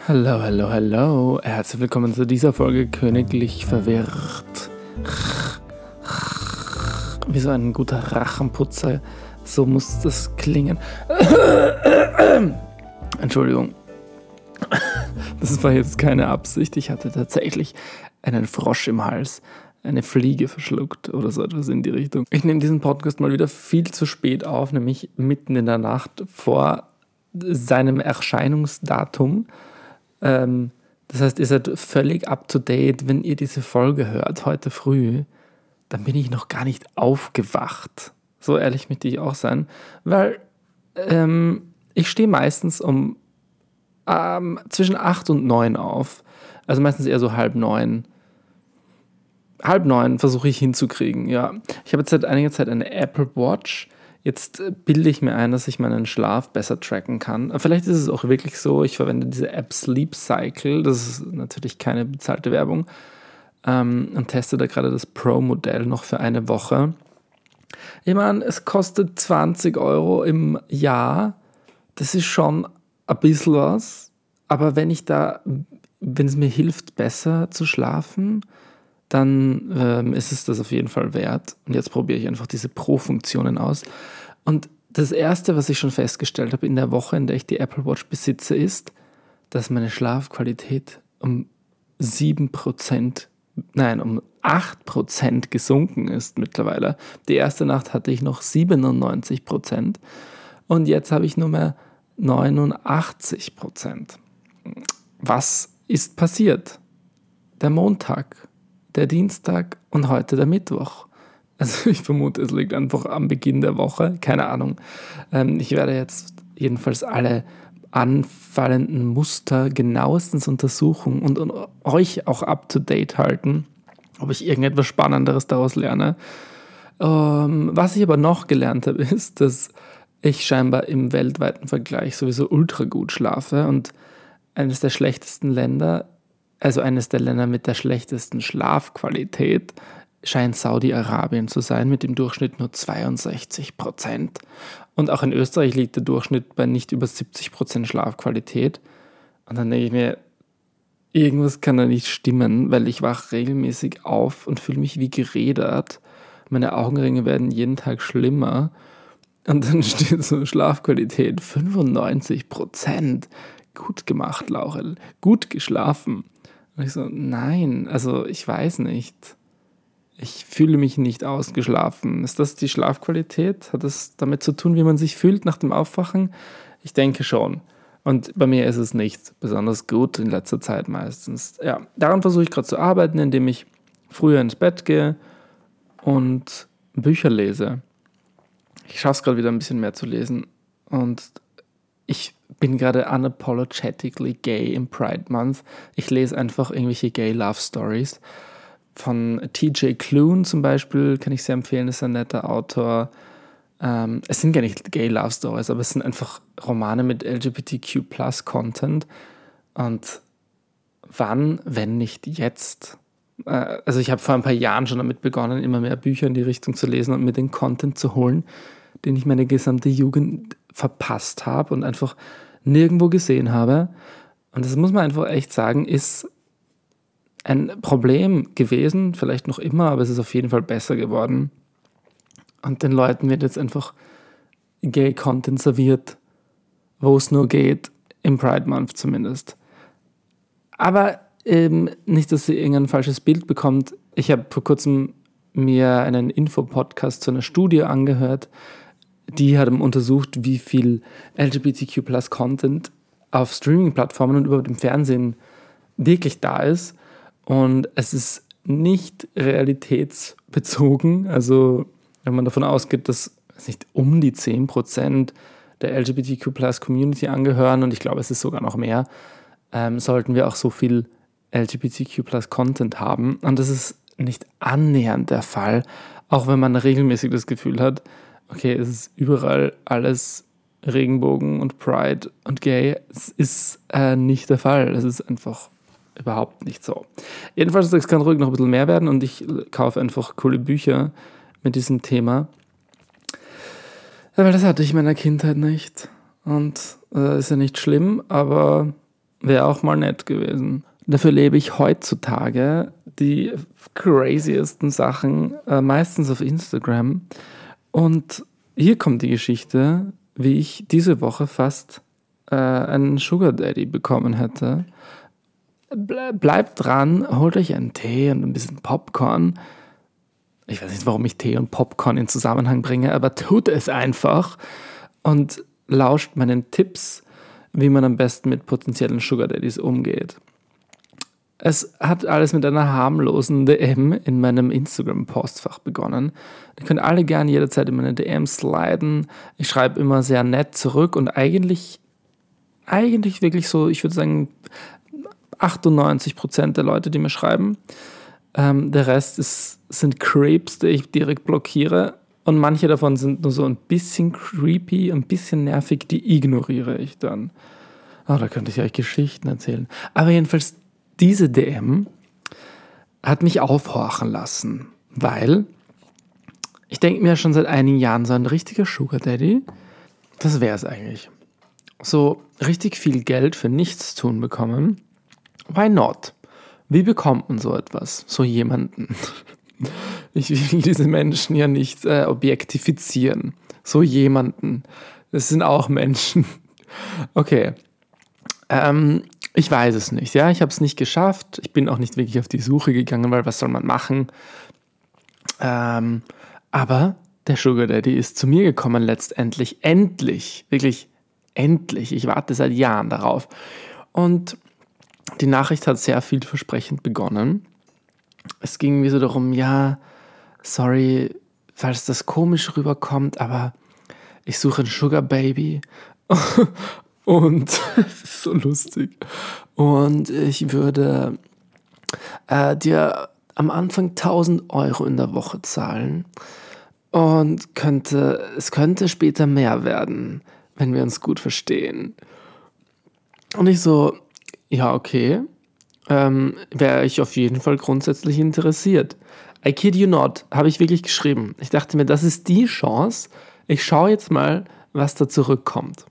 Hallo, hallo, hallo. Herzlich willkommen zu dieser Folge Königlich verwirrt. Wie so ein guter Rachenputzer. So muss das klingen. Entschuldigung. Das war jetzt keine Absicht. Ich hatte tatsächlich einen Frosch im Hals. Eine Fliege verschluckt oder so etwas in die Richtung. Ich nehme diesen Podcast mal wieder viel zu spät auf, nämlich mitten in der Nacht vor seinem Erscheinungsdatum. Das heißt, ihr seid völlig up to date, wenn ihr diese Folge hört, heute früh, dann bin ich noch gar nicht aufgewacht. So ehrlich möchte ich auch sein, weil ich stehe meistens um zwischen 8 und 9 auf, also meistens eher so 8:30. 8:30 versuche ich hinzukriegen, ja. Ich habe jetzt seit einiger Zeit eine Apple Watch. Jetzt bilde ich mir ein, dass ich meinen Schlaf besser tracken kann. Vielleicht ist es auch wirklich so, ich verwende diese App Sleep Cycle, das ist natürlich keine bezahlte Werbung, und teste da gerade das Pro-Modell noch für eine Woche. Ich meine, es kostet 20 € im Jahr, das ist schon ein bisschen was, aber wenn es mir hilft, besser zu schlafen, dann ist es das auf jeden Fall wert. Und jetzt probiere ich einfach diese Pro-Funktionen aus. Und das Erste, was ich schon festgestellt habe in der Woche, in der ich die Apple Watch besitze, ist, dass meine Schlafqualität um 8% gesunken ist mittlerweile. Die erste Nacht hatte ich noch 97% und jetzt habe ich nur mehr 89%. Was ist passiert? Der Montag, der Dienstag und heute der Mittwoch. Also ich vermute, es liegt einfach am Beginn der Woche. Keine Ahnung. Ich werde jetzt jedenfalls alle anfallenden Muster genauestens untersuchen und euch auch up-to-date halten, ob ich irgendetwas Spannenderes daraus lerne. Was ich aber noch gelernt habe, ist, dass ich scheinbar im weltweiten Vergleich sowieso ultra gut schlafe und eines der Länder mit der schlechtesten Schlafqualität scheint Saudi-Arabien zu sein, mit dem Durchschnitt nur 62%. Und auch in Österreich liegt der Durchschnitt bei nicht über 70% Schlafqualität. Und dann denke ich mir, irgendwas kann da nicht stimmen, weil ich wache regelmäßig auf und fühle mich wie gerädert. Meine Augenringe werden jeden Tag schlimmer. Und dann steht so Schlafqualität 95%. Gut gemacht, Laurel. Gut geschlafen. Und ich so, nein, also ich weiß nicht. Ich fühle mich nicht ausgeschlafen. Ist das die Schlafqualität? Hat das damit zu tun, wie man sich fühlt nach dem Aufwachen? Ich denke schon. Und bei mir ist es nicht besonders gut in letzter Zeit meistens. Ja, daran versuche ich gerade zu arbeiten, indem ich früher ins Bett gehe und Bücher lese. Ich schaffe es gerade wieder ein bisschen mehr zu lesen. Und ich bin gerade unapologetically gay im Pride Month. Ich lese einfach irgendwelche Gay Love Stories. Von T.J. Klune zum Beispiel kann ich sehr empfehlen, ist ein netter Autor. Es sind gar nicht Gay Love Stories, aber es sind einfach Romane mit LGBTQ+-Content. Und wann, wenn nicht jetzt? Also ich habe vor ein paar Jahren schon damit begonnen, immer mehr Bücher in die Richtung zu lesen und mir den Content zu holen, den ich meine gesamte Jugend verpasst habe und einfach nirgendwo gesehen habe. Und das muss man einfach echt sagen, ist ein Problem gewesen, vielleicht noch immer, aber es ist auf jeden Fall besser geworden. Und den Leuten wird jetzt einfach Gay-Content serviert, wo es nur geht, im Pride Month zumindest. Aber nicht, dass ihr irgendein falsches Bild bekommt. Ich habe vor kurzem mir einen Infopodcast zu einer Studie angehört, die hat untersucht, wie viel LGBTQ+-Content auf Streaming-Plattformen und überhaupt im Fernsehen wirklich da ist. Und es ist nicht realitätsbezogen. Also wenn man davon ausgeht, dass um die 10% der LGBTQ+-Community angehören, und ich glaube, es ist sogar noch mehr, sollten wir auch so viel LGBTQ+-Content haben. Und das ist nicht annähernd der Fall, auch wenn man regelmäßig das Gefühl hat, okay, es ist überall alles Regenbogen und Pride und Gay. Es ist nicht der Fall. Es ist einfach überhaupt nicht so. Jedenfalls, es kann ruhig noch ein bisschen mehr werden und ich kaufe einfach coole Bücher mit diesem Thema. Weil das hatte ich in meiner Kindheit nicht. Und ist ja nicht schlimm, aber Wäre auch mal nett gewesen. Dafür lebe ich heutzutage die craziesten Sachen, meistens auf Instagram. Und hier kommt die Geschichte, wie ich diese Woche fast einen Sugar Daddy bekommen hätte. Bleibt dran, holt euch einen Tee und ein bisschen Popcorn. Ich weiß nicht, warum ich Tee und Popcorn in Zusammenhang bringe, aber tut es einfach und lauscht meinen Tipps, wie man am besten mit potenziellen Sugar Daddies umgeht. Es hat alles mit einer harmlosen DM in meinem Instagram-Postfach begonnen. Ihr könnt alle gerne jederzeit in meine DMs sliden. Ich schreibe immer sehr nett zurück und eigentlich wirklich so, ich würde sagen, 98% der Leute, die mir schreiben. Der Rest sind Creeps, die ich direkt blockiere. Und manche davon sind nur so ein bisschen creepy, ein bisschen nervig, die ignoriere ich dann. Oh, da könnte ich euch Geschichten erzählen. Aber jedenfalls, diese DM hat mich aufhorchen lassen, weil ich denke mir schon seit einigen Jahren, so ein richtiger Sugar Daddy, das wäre es eigentlich. So richtig viel Geld für nichts tun bekommen, why not? Wie bekommt man so etwas, so jemanden? Ich will diese Menschen ja nicht objektifizieren. So jemanden, das sind auch Menschen. Okay, ich weiß es nicht, ja, ich habe es nicht geschafft. Ich bin auch nicht wirklich auf die Suche gegangen, weil was soll man machen? Aber der Sugar Daddy ist zu mir gekommen letztendlich, endlich, wirklich endlich. Ich warte seit Jahren darauf. Und die Nachricht hat sehr vielversprechend begonnen. Es ging mir so darum, ja, sorry, falls das komisch rüberkommt, aber ich suche ein Sugar Baby. Und es ist so lustig. Und ich würde dir am Anfang 1.000 Euro in der Woche zahlen. Und es könnte später mehr werden, wenn wir uns gut verstehen. Und ich so, ja, okay, wäre ich auf jeden Fall grundsätzlich interessiert. I kid you not, habe ich wirklich geschrieben. Ich dachte mir, das ist die Chance. Ich schaue jetzt mal, was da zurückkommt.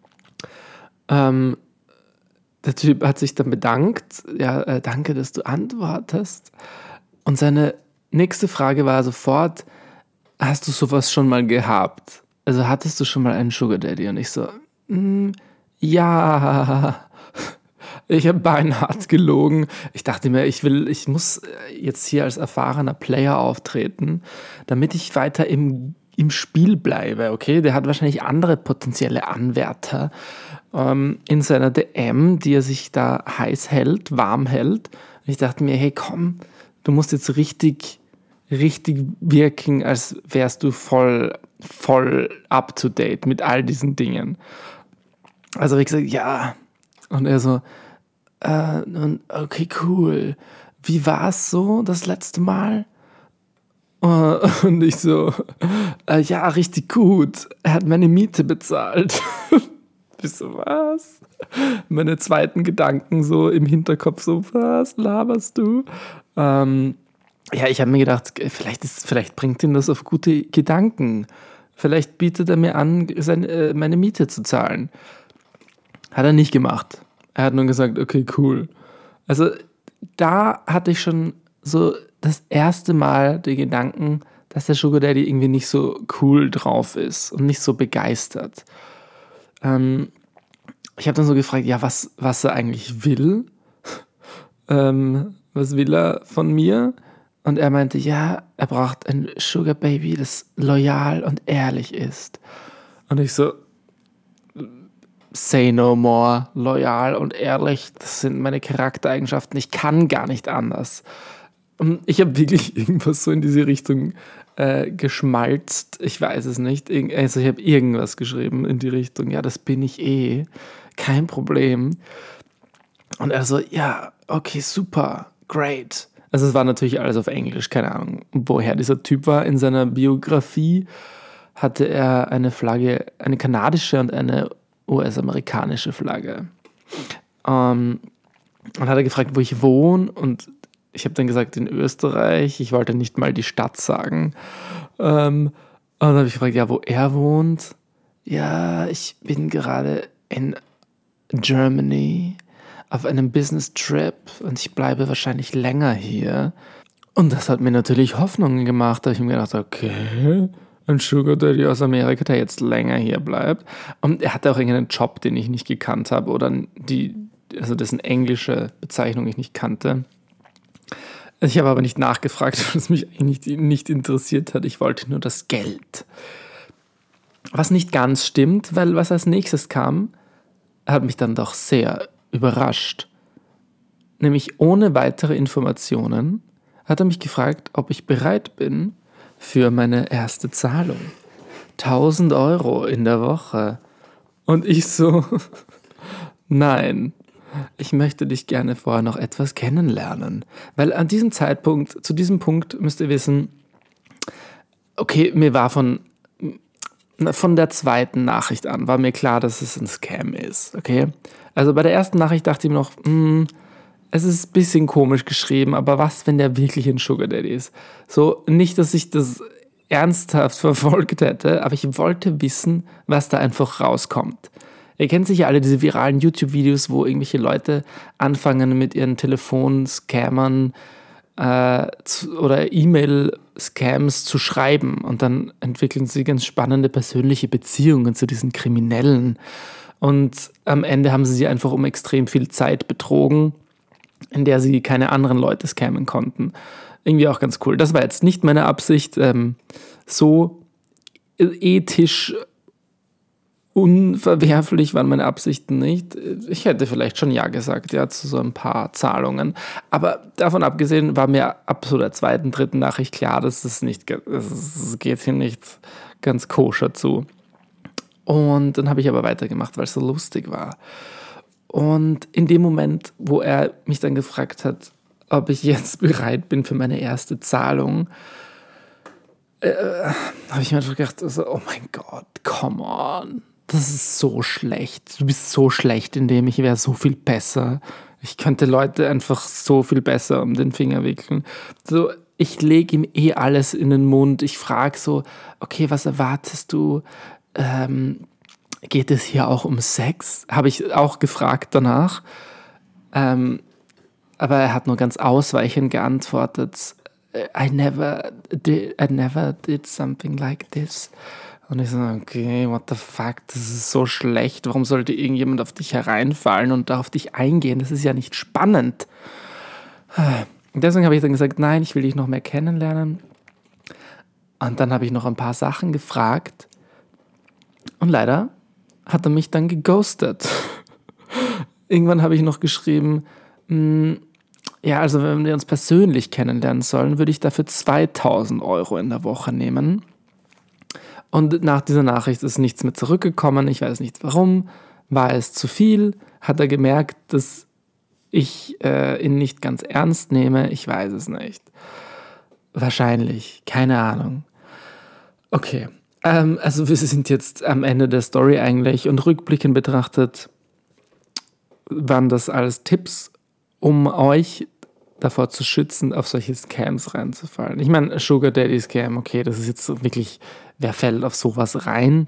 Der Typ hat sich dann bedankt. Ja, danke, dass du antwortest. Und seine nächste Frage war sofort, hast du sowas schon mal gehabt? Also hattest du schon mal einen Sugar Daddy? Und ich so, ja. Ich habe beinhart gelogen. Ich dachte mir, ich muss jetzt hier als erfahrener Player auftreten, damit ich weiter im Spiel bleibe, okay? Der hat wahrscheinlich andere potenzielle Anwärter in seiner DM, die er sich da heiß hält, warm hält. Und ich dachte mir, hey komm, du musst jetzt richtig wirken, als wärst du voll up to date mit all diesen Dingen. Also habe ich gesagt, ja. Und er so, okay, cool. Wie war es so das letzte Mal? Und ich so, ja, richtig gut. Er hat meine Miete bezahlt. Ich so, was? Meine zweiten Gedanken so im Hinterkopf so, was laberst du? Ja, ich habe mir gedacht, vielleicht bringt ihn das auf gute Gedanken. Vielleicht bietet er mir an, meine Miete zu zahlen. Hat er nicht gemacht. Er hat nur gesagt, okay, cool. Also da hatte ich schon so das erste Mal den Gedanken, dass der Sugar Daddy irgendwie nicht so cool drauf ist und nicht so begeistert. Ich habe dann so gefragt, ja, was er eigentlich will. Was will er von mir? Und er meinte, ja, er braucht ein Sugar Baby, das loyal und ehrlich ist. Und ich so, say no more, loyal und ehrlich, das sind meine Charaktereigenschaften, ich kann gar nicht anders. Und ich habe wirklich irgendwas so in diese Richtung geschmalzt, ich weiß es nicht, also ich habe irgendwas geschrieben in die Richtung, ja, das bin ich kein Problem. Und er so, ja, okay, super, great. Also es war natürlich alles auf Englisch, keine Ahnung, woher dieser Typ war. In seiner Biografie hatte er eine Flagge, eine kanadische und eine US-amerikanische Flagge. Und hat er gefragt, wo ich wohne, und ich habe dann gesagt, in Österreich. Ich wollte nicht mal die Stadt sagen. Und dann habe ich gefragt, ja, wo er wohnt. Ja, ich bin gerade in Germany. auf einem Business-Trip und ich bleibe wahrscheinlich länger hier. Und das hat mir natürlich Hoffnungen gemacht. Da habe ich mir gedacht, okay, ein Sugar Daddy aus Amerika, der jetzt länger hier bleibt. Und er hatte auch irgendeinen Job, den ich nicht gekannt habe oder dessen englische Bezeichnung ich nicht kannte. Ich habe aber nicht nachgefragt, weil es mich eigentlich nicht interessiert hat. Ich wollte nur das Geld. Was nicht ganz stimmt, weil was als nächstes kam, hat mich dann doch sehr überrascht. Nämlich ohne weitere Informationen hat er mich gefragt, ob ich bereit bin für meine erste Zahlung. 1.000 Euro in der Woche. Und ich so, nein, ich möchte dich gerne vorher noch etwas kennenlernen. Weil zu diesem Punkt müsst ihr wissen, okay, mir war von der zweiten Nachricht an, war mir klar, dass es ein Scam ist, okay? Also bei der ersten Nachricht dachte ich mir noch, es ist ein bisschen komisch geschrieben, aber was, wenn der wirklich ein Sugar Daddy ist? So, nicht, dass ich das ernsthaft verfolgt hätte, aber ich wollte wissen, was da einfach rauskommt. Ihr kennt sicher alle diese viralen YouTube-Videos, wo irgendwelche Leute anfangen mit ihren Telefonscammern oder E-Mail-Scams zu schreiben und dann entwickeln sie ganz spannende persönliche Beziehungen zu diesen Kriminellen und am Ende haben sie einfach um extrem viel Zeit betrogen, in der sie keine anderen Leute scammen konnten. Irgendwie auch ganz cool. Das war jetzt nicht meine Absicht. So ethisch unverwerflich waren meine Absichten nicht. Ich hätte vielleicht schon ja gesagt, ja, zu so ein paar Zahlungen. Aber davon abgesehen war mir ab so der zweiten, dritten Nachricht klar, dass es geht hier nicht ganz koscher zu. Und dann habe ich aber weitergemacht, weil es so lustig war. Und in dem Moment, wo er mich dann gefragt hat, ob ich jetzt bereit bin für meine erste Zahlung, habe ich mir einfach gedacht, also, oh mein Gott, come on. Das ist so schlecht. Du bist so schlecht in dem, ich wäre so viel besser. Ich könnte Leute einfach so viel besser um den Finger wickeln. So, ich lege ihm alles in den Mund. Ich frage so, okay, was erwartest du? Geht es hier auch um Sex? Habe ich auch gefragt danach. Aber er hat nur ganz ausweichend geantwortet. I never did something like this. Und ich so, okay, what the fuck, das ist so schlecht. Warum sollte irgendjemand auf dich hereinfallen und da auf dich eingehen? Das ist ja nicht spannend. Und deswegen habe ich dann gesagt, nein, ich will dich noch mehr kennenlernen. Und dann habe ich noch ein paar Sachen gefragt. Und leider hat er mich dann geghostet. Irgendwann habe ich noch geschrieben, ja, also wenn wir uns persönlich kennenlernen sollen, würde ich dafür 2.000 Euro in der Woche nehmen. Und nach dieser Nachricht ist nichts mehr zurückgekommen. Ich weiß nicht warum. War es zu viel? Hat er gemerkt, dass ich ihn nicht ganz ernst nehme? Ich weiß es nicht. Wahrscheinlich. Keine Ahnung. Okay. Also wir sind jetzt am Ende der Story eigentlich und rückblickend betrachtet waren das alles Tipps, um euch davor zu schützen, auf solche Scams reinzufallen. Ich meine, Sugar Daddy Scam, okay, das ist jetzt so wirklich, wer fällt auf sowas rein?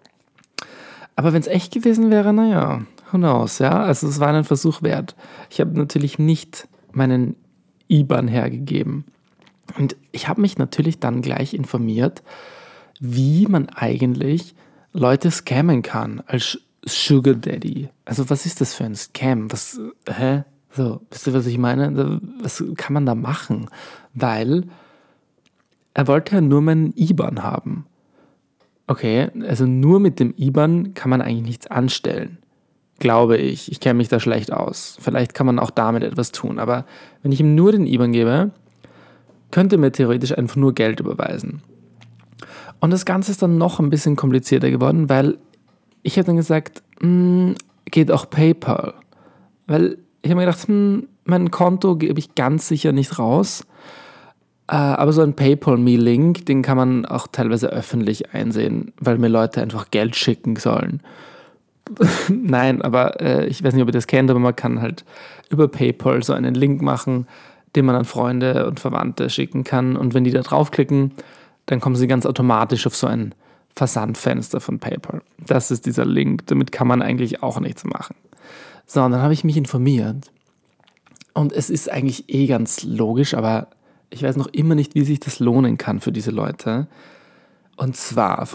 Aber wenn es echt gewesen wäre, naja, who knows, ja? Also es war einen Versuch wert. Ich habe natürlich nicht meinen IBAN hergegeben. Und ich habe mich natürlich dann gleich informiert, wie man eigentlich Leute scammen kann als Sugar Daddy. Also was ist das für ein Scam? So, wisst ihr, was ich meine? Was kann man da machen? Weil er wollte ja nur meinen IBAN haben. Okay, also nur mit dem IBAN kann man eigentlich nichts anstellen. Glaube ich. Ich kenne mich da schlecht aus. Vielleicht kann man auch damit etwas tun. Aber wenn ich ihm nur den IBAN gebe, könnte er mir theoretisch einfach nur Geld überweisen. Und das Ganze ist dann noch ein bisschen komplizierter geworden, weil ich habe dann gesagt, geht auch PayPal. Weil ich habe mir gedacht, mein Konto gebe ich ganz sicher nicht raus. Aber so ein PayPal-Me-Link, den kann man auch teilweise öffentlich einsehen, weil mir Leute einfach Geld schicken sollen. Nein, aber ich weiß nicht, ob ihr das kennt, aber man kann halt über PayPal so einen Link machen, den man an Freunde und Verwandte schicken kann. Und wenn die da draufklicken, dann kommen sie ganz automatisch auf so ein Versandfenster von PayPal. Das ist dieser Link, damit kann man eigentlich auch nichts machen. So, und dann habe ich mich informiert. Und es ist eigentlich ganz logisch, aber ich weiß noch immer nicht, wie sich das lohnen kann für diese Leute. Und zwar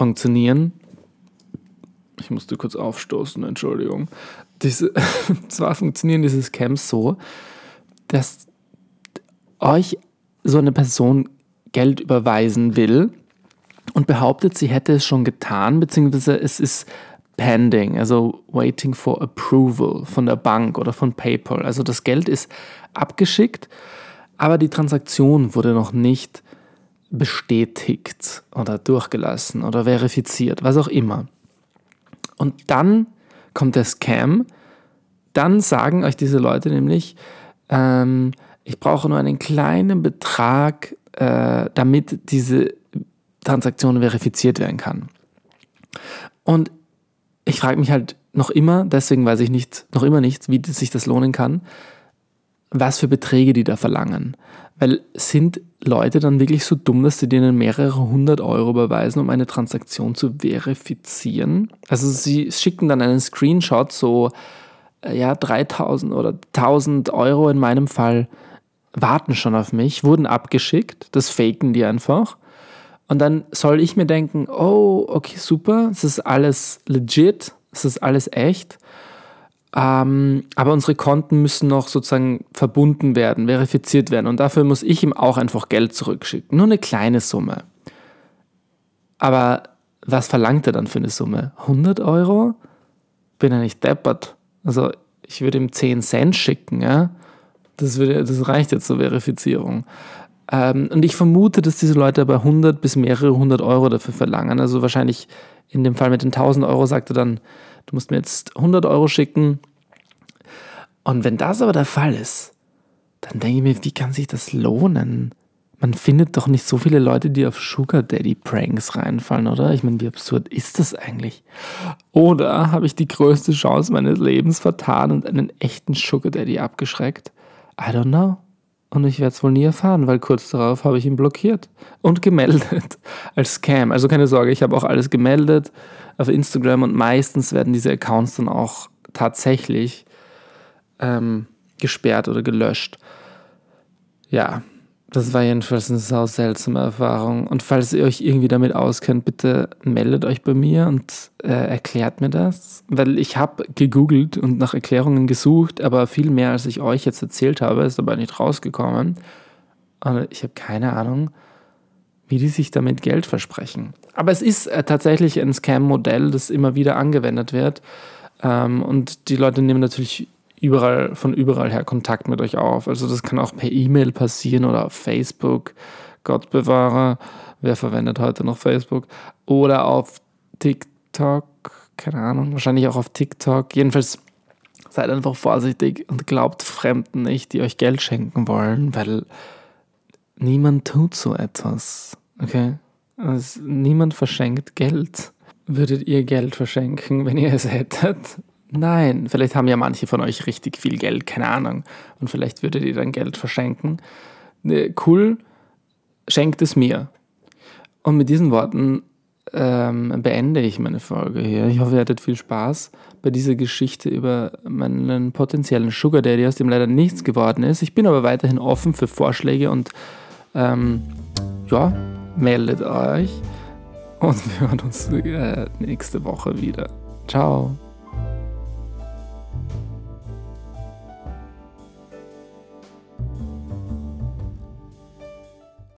ich musste kurz aufstoßen, Entschuldigung. Zwar funktionieren diese Scams so, dass euch so eine Person Geld überweisen will und behauptet, sie hätte es schon getan, beziehungsweise es ist pending, also waiting for approval von der Bank oder von PayPal. Also das Geld ist abgeschickt, aber die Transaktion wurde noch nicht bestätigt oder durchgelassen oder verifiziert, was auch immer. Und dann kommt der Scam, dann sagen euch diese Leute nämlich, ich brauche nur einen kleinen Betrag, damit diese Transaktion verifiziert werden kann. Und ich frage mich halt noch immer, deswegen weiß ich noch immer nicht, wie sich das lohnen kann, was für Beträge die da verlangen. Weil sind Leute dann wirklich so dumm, dass sie denen mehrere 100 Euro überweisen, um eine Transaktion zu verifizieren? Also sie schicken dann einen Screenshot, so 3.000 oder 1.000 Euro in meinem Fall warten schon auf mich, wurden abgeschickt, das faken die einfach. Und dann soll ich mir denken, oh, okay, super, es ist alles legit, es ist alles echt. Aber unsere Konten müssen noch sozusagen verbunden werden, verifiziert werden. Und dafür muss ich ihm auch einfach Geld zurückschicken. Nur eine kleine Summe. Aber was verlangt er dann für eine Summe? 100 Euro? Bin ja nicht deppert. Also ich würde ihm 10 Cent schicken, ja. Das reicht jetzt zur Verifizierung. Und ich vermute, dass diese Leute aber 100 bis mehrere 100 Euro dafür verlangen. Also wahrscheinlich in dem Fall mit den 1.000 Euro sagt er dann, du musst mir jetzt 100 Euro schicken. Und wenn das aber der Fall ist, dann denke ich mir, wie kann sich das lohnen? Man findet doch nicht so viele Leute, die auf Sugar Daddy Pranks reinfallen, oder? Ich meine, wie absurd ist das eigentlich? Oder habe ich die größte Chance meines Lebens vertan und einen echten Sugar Daddy abgeschreckt? I don't know. Und ich werde es wohl nie erfahren, weil kurz darauf habe ich ihn blockiert und gemeldet als Scam. Also keine Sorge, ich habe auch alles gemeldet auf Instagram und meistens werden diese Accounts dann auch tatsächlich gesperrt oder gelöscht. Ja, das war jedenfalls eine sau seltsame Erfahrung. Und falls ihr euch irgendwie damit auskennt, bitte meldet euch bei mir und erklärt mir das. Weil ich habe gegoogelt und nach Erklärungen gesucht, aber viel mehr, als ich euch jetzt erzählt habe, ist dabei nicht rausgekommen. Und ich habe keine Ahnung, wie die sich damit Geld versprechen. Aber es ist tatsächlich ein Scam-Modell, das immer wieder angewendet wird. Und die Leute nehmen natürlich von überall her Kontakt mit euch auf. Also das kann auch per E-Mail passieren oder auf Facebook. Gott bewahre, wer verwendet heute noch Facebook? Oder auf TikTok, keine Ahnung, wahrscheinlich auch auf TikTok. Jedenfalls seid einfach vorsichtig und glaubt Fremden nicht, die euch Geld schenken wollen, weil niemand tut so etwas. Okay? Also niemand verschenkt Geld. Würdet ihr Geld verschenken, wenn ihr es hättet? Nein, vielleicht haben ja manche von euch richtig viel Geld, keine Ahnung. Und vielleicht würdet ihr dann Geld verschenken. Cool, schenkt es mir. Und mit diesen Worten beende ich meine Folge hier. Ich hoffe, ihr hattet viel Spaß bei dieser Geschichte über meinen potenziellen Sugar Daddy, aus dem leider nichts geworden ist. Ich bin aber weiterhin offen für Vorschläge und meldet euch. Und wir hören uns nächste Woche wieder. Ciao.